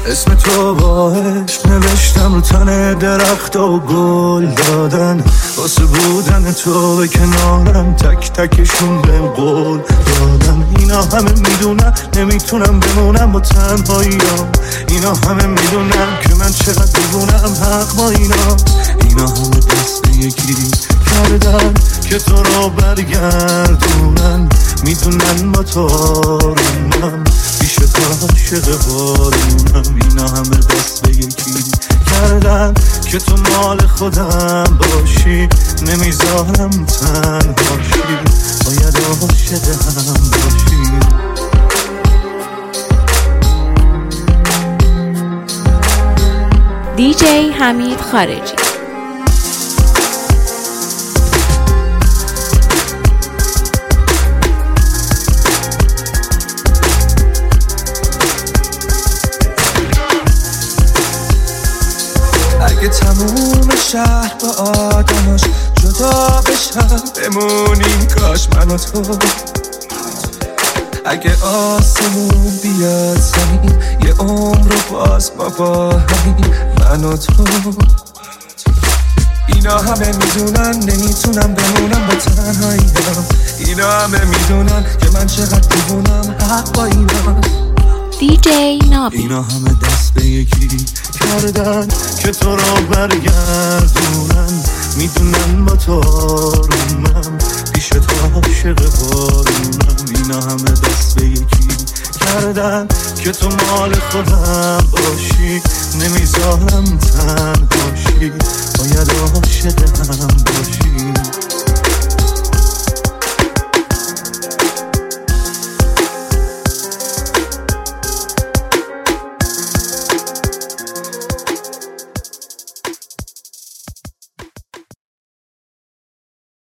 اسم تو با عشق نوشتم رو تن درخت و گل دادن، واسه بودن تو به کنارم تک تکشون بهم قول دادن. اینا همه میدونم نمیتونم بمونم با تنهاییام، اینا همه میدونم که من چقدر دیوونم حق با اینا همه دست به یکی کردن که تو رو برگردونن، میدونن با تو آرومم پیش تو عاشق بارونم. اینا همه دست به یکی کردن که تو مال خودم باشی، نمیذارم تنهاشی، باید عاشق هم باشی. دیجی حمید خارجی. اگه تموم شهر با آدماش جدا بشن بمونیم کاش من و تو، اگه آسمون بیاد زمین یه عمر رو باز با همین من و تو. اینا همه میدونن نمیتونم بمونم با تنهاییم، اینا همه میدونن که من چقدر دیوونم حق با ایناست. دیجی نابی. اینا همه دست به یکی کردن که تو رو برگردونن، میدونن با تو آرومم پیش تو عاشق بارونم. اینا همه دست به یکی کردن که تو مال خودم باشی، نمیذارم تنهاشی، باید عاشق هم باشی.